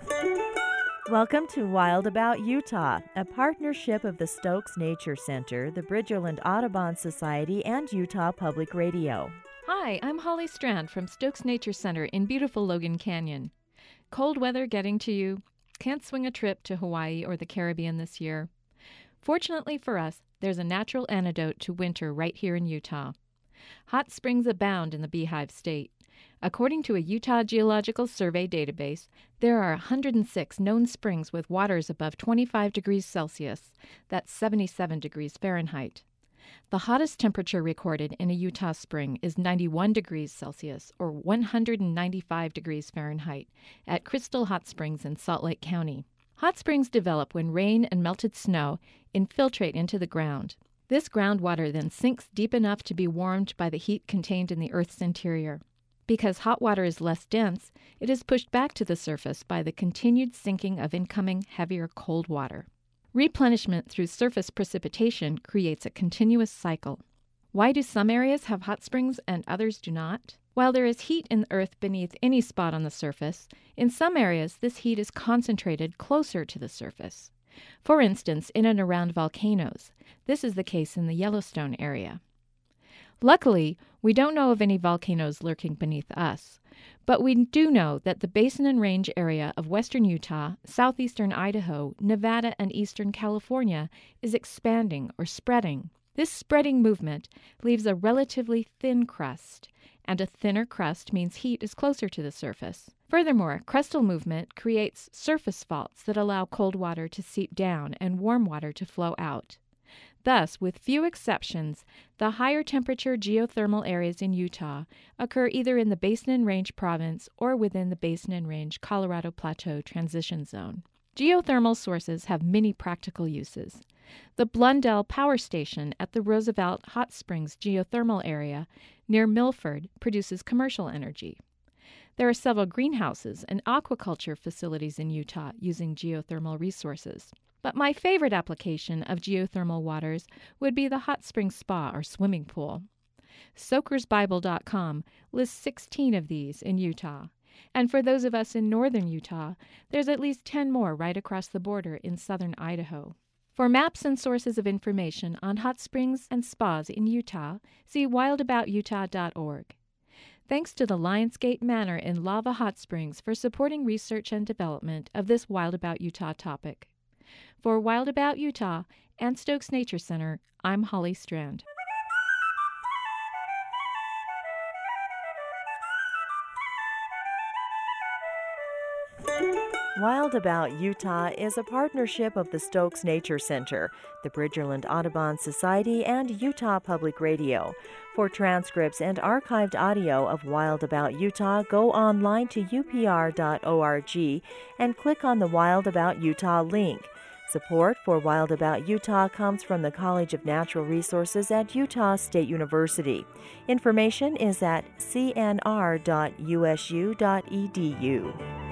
Welcome to Wild About Utah, a partnership of the Stokes Nature Center, the Bridgerland Audubon Society, and Utah Public Radio. Hi, I'm Holly Strand from Stokes Nature Center in beautiful Logan Canyon. Cold weather getting to you? Can't swing a trip to Hawaii or the Caribbean this year? Fortunately for us, there's a natural antidote to winter right here in Utah. Hot springs abound in the Beehive State. According to a Utah Geological Survey database, there are 106 known springs with waters above 25 degrees Celsius, that's 77 degrees Fahrenheit. The hottest temperature recorded in a Utah spring is 91 degrees Celsius, or 195 degrees Fahrenheit, at Crystal Hot Springs in Salt Lake County. Hot springs develop when rain and melted snow infiltrate into the ground. This groundwater then sinks deep enough to be warmed by the heat contained in the Earth's interior. Because hot water is less dense, it is pushed back to the surface by the continued sinking of incoming, heavier cold water. Replenishment through surface precipitation creates a continuous cycle. Why do some areas have hot springs and others do not? While there is heat in the earth beneath any spot on the surface, in some areas this heat is concentrated closer to the surface. For instance, in and around volcanoes. This is the case in the Yellowstone area. Luckily, we don't know of any volcanoes lurking beneath us, but we do know that the Basin and Range area of western Utah, southeastern Idaho, Nevada, and eastern California is expanding or spreading. This spreading movement leaves a relatively thin crust, and a thinner crust means heat is closer to the surface. Furthermore, crustal movement creates surface faults that allow cold water to seep down and warm water to flow out. Thus, with few exceptions, the higher temperature geothermal areas in Utah occur either in the Basin and Range province or within the Basin and Range Colorado Plateau transition zone. Geothermal sources have many practical uses. The Blundell Power Station at the Roosevelt Hot Springs geothermal area near Milford produces commercial energy. There are several greenhouses and aquaculture facilities in Utah using geothermal resources. But my favorite application of geothermal waters would be the hot spring spa or swimming pool. SoakersBible.com lists 16 of these in Utah. And for those of us in northern Utah, there's at least 10 more right across the border in southern Idaho. For maps and sources of information on hot springs and spas in Utah, see wildaboututah.org. Thanks to the Lionsgate Manor in Lava Hot Springs for supporting research and development of this Wild About Utah topic. For Wild About Utah and Stokes Nature Center, I'm Holly Strand. Wild About Utah is a partnership of the Stokes Nature Center, the Bridgerland Audubon Society, and Utah Public Radio. For transcripts and archived audio of Wild About Utah, go online to upr.org and click on the Wild About Utah link. Support for Wild About Utah comes from the College of Natural Resources at Utah State University. Information is at cnr.usu.edu.